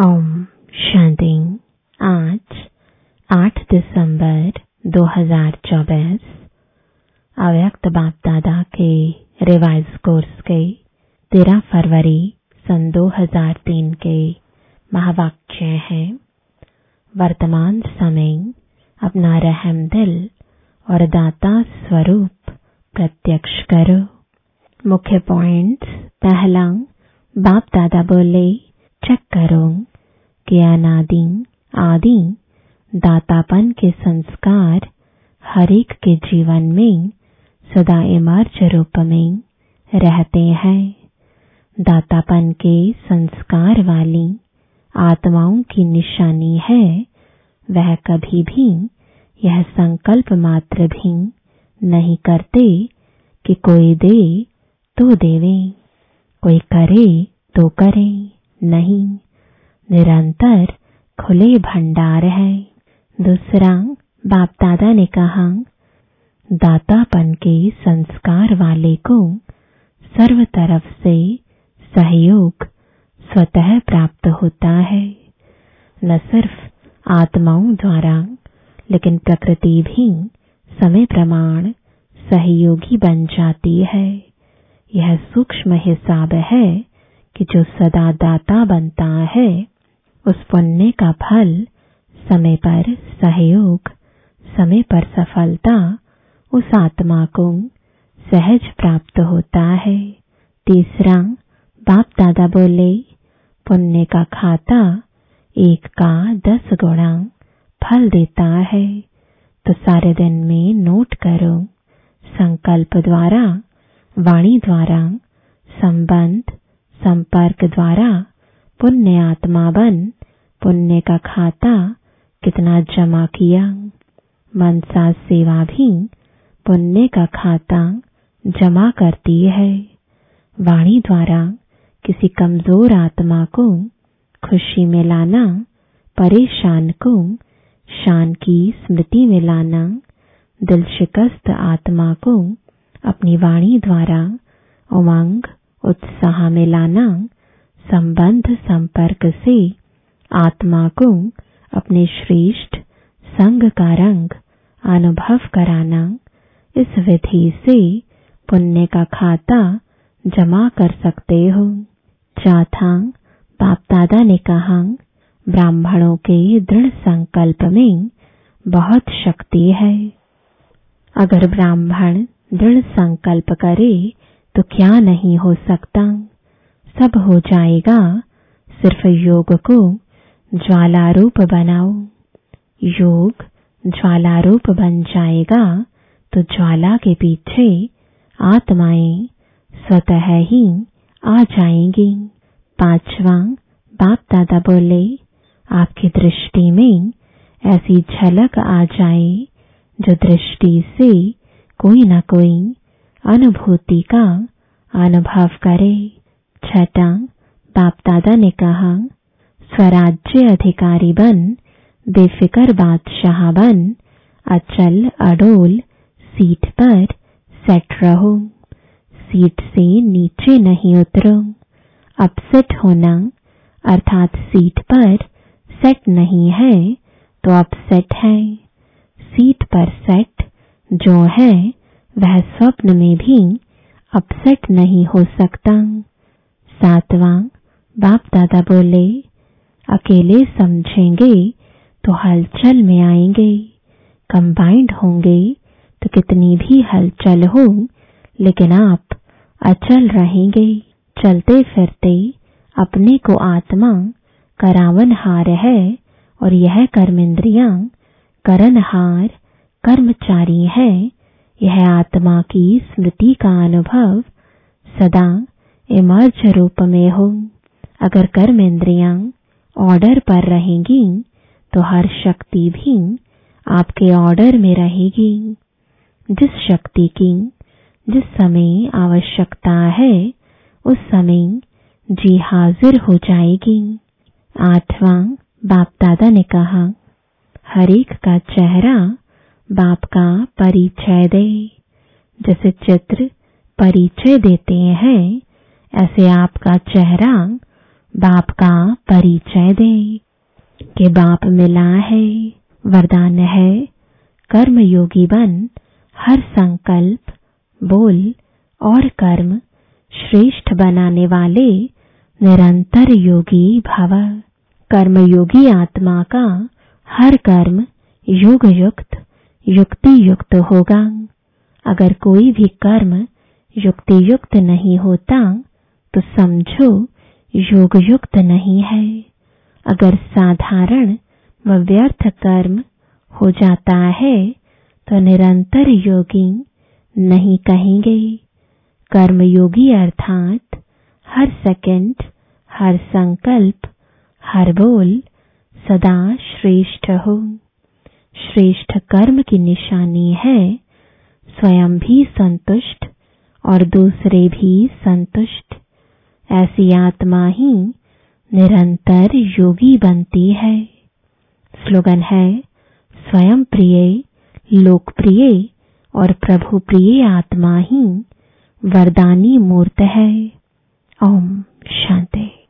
ओम शांति। आज 8 दिसंबर 2024 अव्यक्त बाप दादा के रिवाइज कोर्स के 13 फरवरी सन 2003 के महावाक्य हैं। वर्तमान समय अपना रहम दिल और दाता स्वरूप प्रत्यक्ष करो। मुख्य पॉइंट्स। पहला, बाप दादा बोले चेक करो कि अनादि आदि दातापन के संस्कार हर एक के जीवन में सदा इमर्ज रूप में रहते हैं। दातापन के संस्कार वाली आत्माओं की निशानी है वह कभी भी यह संकल्प मात्र भी नहीं करते कि कोई दे तो देवे, कोई करे तो करे नहीं, निरंतर खुले भंडार है। दूसरा, बाप दादा ने कहा दातापन के संस्कार वाले को सर्व तरफ से सहयोग स्वतः प्राप्त होता है। न सिर्फ आत्माओं द्वारा लेकिन प्रकृति भी समय प्रमाण सहयोगी बन जाती है। यह सूक्ष्म हिसाब है कि जो सदा दाता बनता है उस पुण्य का फल समय पर सहयोग, समय पर सफलता उस आत्मा को सहज प्राप्त होता है। तीसरा, बाप दादा बोले पुण्य का खाता 1 का 10 गुणा फल देता है। तो सारे दिन में नोट करो, संकल्प द्वारा, वाणी द्वारा, संबंध संपर्क द्वारा पुण्य आत्मा बन पुण्य का खाता कितना जमा किया। मनसा सेवा भी पुण्य का खाता जमा करती है। वाणी द्वारा किसी कमजोर आत्मा को खुशी में लाना, परेशान को शान की स्मृति में लाना, दिल शिकस्त आत्मा को अपनी वाणी द्वारा उमंग उत्साह में लाना, संबंध संपर्क से आत्मा को अपने श्रेष्ठ संग का रंग अनुभव कराना, इस विधि से पुण्य का खाता जमा कर सकते हो। चौथा, बाप दादा ने कहा ब्राह्मणों के दृढ़ संकल्प में बहुत शक्ति है। अगर ब्राह्मण दृढ़ संकल्प करे तो क्या नहीं हो सकता, सब हो जाएगा। सिर्फ योग को ज्वाला रूप बनाओ। योग ज्वाला रूप बन जाएगा तो ज्वाला के पीछे आत्माएं स्वतः ही आ जाएंगी। पांचवा, बाप दादा बोले आपकी दृष्टि में ऐसी झलक आ जाए जो दृष्टि से कोई न कोई अनुभूति का अनुभव करे। छठा, बाप दादा ने कहा स्वराज्य अधिकारी बन, बेफिक्र बादशाह बन, अचल अडोल सीट पर सेट रहो। सीट से नीचे नहीं उतरो। अपसेट होना अर्थात सीट पर सेट नहीं है तो अपसेट है। सीट पर सेट जो है वह स्वप्न में भी अपसेट नहीं हो सकता। सातवां, बाप दादा बोले अकेले समझेंगे तो हलचल में आएंगे, कंबाइंड होंगे तो कितनी भी हलचल हो लेकिन आप अचल रहेंगे। चलते फिरते अपने को आत्मा करावनहार है और यह कर्मेंद्रियां करनहार कर्मचारी है। यह आत्मा की स्मृति का अनुभव सदा इमर्ज रूप में हो। अगर कर्मेंद्रियां ऑर्डर पर रहेंगी तो हर शक्ति भी आपके ऑर्डर में रहेगी। जिस शक्ति की जिस समय आवश्यकता है उस समय जी हाजिर हो जाएगी। आठवां, बाप दादा ने कहा हर एक का चेहरा बाप का परिचय दे। जैसे चित्र परिचय देते हैं ऐसे आपका चेहरा बाप का परिचय दे कि बाप मिला है, वरदान है कर्मयोगी बन, हर संकल्प, बोल और कर्म श्रेष्ठ बनाने वाले निरंतर योगी भव। कर्मयोगी आत्मा का हर कर्म योग युक्त, युक्ति युक्त होगा। अगर कोई भी कर्म युक्ति युक्त नहीं होता तो समझो योग युक्त नहीं है। अगर साधारण व व्यर्थ कर्म हो जाता है तो निरंतर योगी नहीं कहेंगे। कर्मयोगी अर्थात हर सेकंड, हर संकल्प, हर बोल सदा श्रेष्ठ हो। श्रेष्ठ कर्म की निशानी है स्वयं भी संतुष्ट और दूसरे भी संतुष्ट। ऐसी आत्मा ही निरंतर योगी बनती है। स्लोगन है, स्वयं प्रिय, लोकप्रिय और प्रभु प्रिय आत्मा ही वरदानी मूर्त है। ओम शांति।